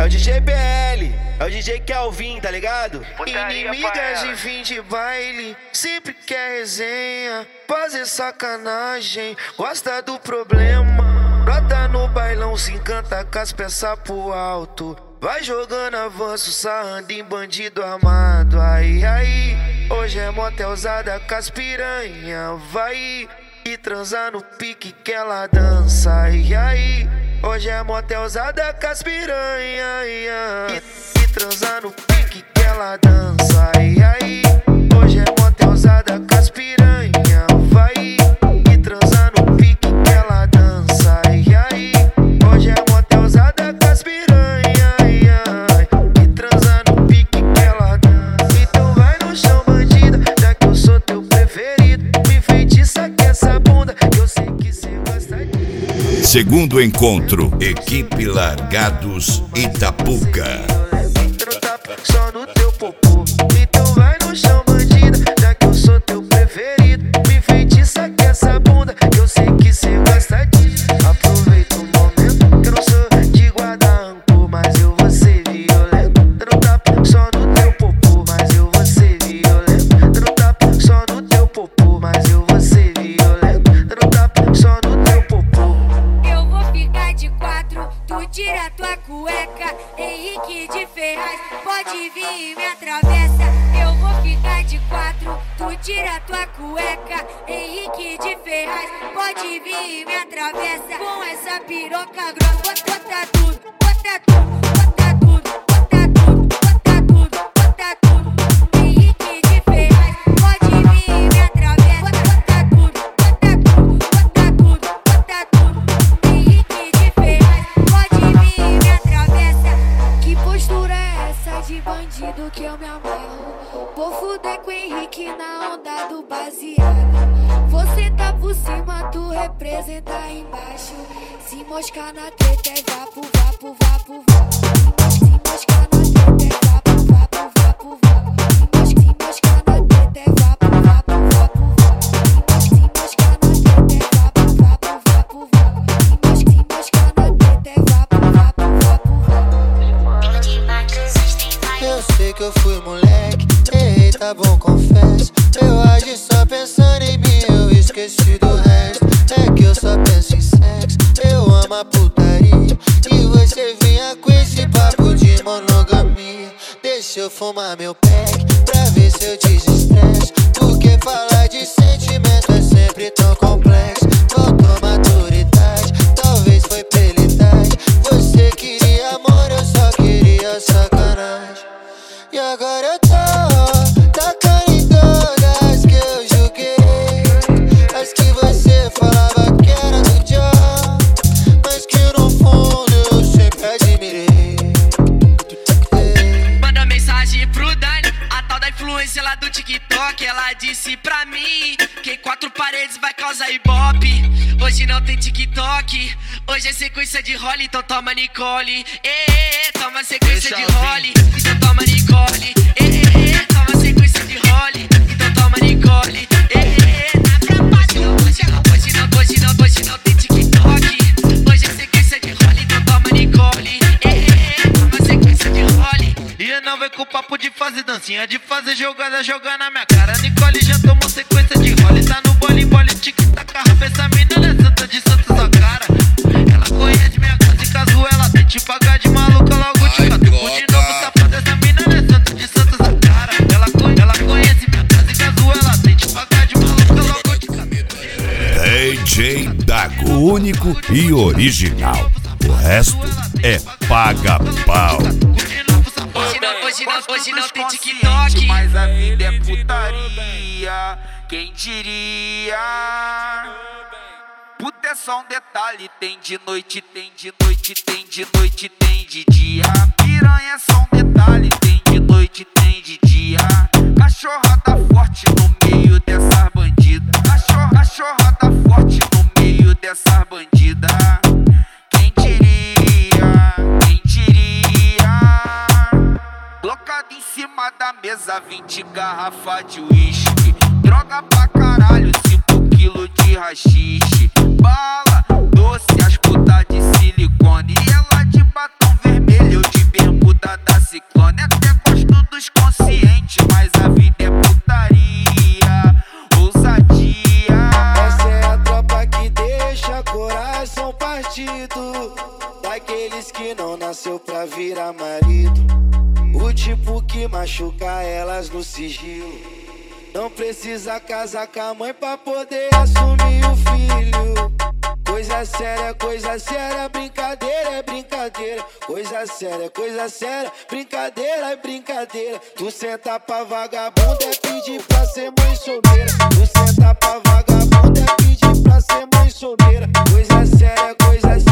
o DJ BL, é o DJ Kelvin, tá ligado? Inimigas de fim de baile, sempre quer resenha, fazer sacanagem, gosta do problema. Brota no bailão, se encanta com as peças pro alto, vai jogando avanço, sarrando em bandido armado. Aí, hoje é motelzada com as piranha, vai e transar no pique que ela dança. Aí, hoje é motelzada com as piranha, e transar no pique que ela dança. Aí, hoje é motelzada com as piranha, vai e transar no pique que ela dança. Aí, hoje é motelzada com as piranha, e transar no pique que ela dança. Então vai no chão, bandida, já que eu sou teu preferido. Me feitiça que essa bunda, eu sei que cê gosta disso. Segundo encontro, Equipe Largados Itapuca. Só no teu popô. Então vai no chão, bandida, já que eu sou teu preferido. Me feitiça que essa bunda, eu sei que cê gosta disso. Aproveita o momento, que eu não sou de guardar rancor, mas eu vou ser violento. Dando tapa só no teu popô, mas eu vou ser violento. Dando tapa só no teu popô, mas eu vou ser violento. Dando tapa só no teu popô. Eu vou ficar de quatro, tu tira tua cueca. Henrique de Ferraz, pode vir e me atravessa. Eu vou ficar de quatro, tu tira tua cueca. Henrique de Ferraz, pode vir e me atravessa. Com essa piroca grossa, bota tudo, bota tudo, bota tudo, bota tudo, bota tudo, bota tudo. Henrique de Ferraz, pode vir e me atravessa. Bota tudo, bota tudo, bota tudo, bota tudo. Henrique de Ferraz, pode vir e me atravessa. Que postura é essa de bandido que eu me amarro? Vou fuder com o Henrique na onda do baseado. Você tá por cima, tu representa embaixo. Se moscar na treta é vapo, vapo, vapo, vapo. Se moscar na treta é vapo, vapo, vapo, vapo. Se moscar na treta é vapo, vapo, vapo, vapo. Se moscar na treta é vapo, vapo, vapo, vapo. Se moscar na treta é vapo, vapo, vapo, vapo. Eu sei que eu fui moleque, errei, tá bom, confesso. Eu agi só pensando em mim, eu esqueci do resto. É que eu só penso em sexo, eu amo a putaria. E você vinha com esse papo de monogamia. Deixa eu fumar meu pack, pra ver se eu desestresso. Porque falar de sentimento é sempre tão complexo. Faltou maturidade, talvez foi pela idade. Você queria amor, eu só queria sacanagem. E agora eu tô tacando em todas que eu julguei. As que você falava que era do John, mas que no fundo eu sempre admirei. Manda mensagem pro Dani, a tal da influência lá do TikTok. Ela disse pra mim que em quatro paredes vai causar ibope. Hoje não tem TikTok, hoje é sequência de role, então toma Nicole. Toma sequência de role, então toma Nicole. Toma sequência de role, então toma Nicole. Hoje não tem TikTok, hoje é sequência de role, então toma Nicole. Toma sequência de role. E não vem com papo de fazer dancinha, de fazer jogada, jogar na minha cara. Nicole já tomou sequência de role, tá no bole, tic-tac, rapa. Essa mina é santa de santa sua cara. Ela conhece minha casa e caso ela tente pagar de maluca, logo te catuco de novo, safado. Essa mina é santa de santa sua cara. Ela conhece minha casa e caso ela tente pagar de maluca, logo te catuco. DJ Dago, único e original. O resto é paga-pau. Hoje não tem TikTok, mas a vida é putaria, quem diria? Puta é só um detalhe, tem de noite, tem de noite, tem de noite, tem de dia. Piranha é só um detalhe, tem de noite, tem de dia. Cachorrada forte no meio dessas bandidas. Cachorrada forte no meio dessas bandidas. Quem diria? Quem diria? Blocado em cima da mesa, 20 garrafa de uísque. Droga pra caralho, 5 quilos de rachixe. Bala, doce, as putas de silicone. E ela de batom vermelho, eu de que não nasceu pra virar marido. O tipo que machuca elas no sigilo. Não precisa casar com a mãe pra poder assumir o filho. Coisa séria, brincadeira é brincadeira. Coisa séria, brincadeira é brincadeira. Tu senta pra vagabunda é pedir pra ser mãe solteira. Tu senta pra vagabunda é pedir pra ser mãe solteira. Coisa séria,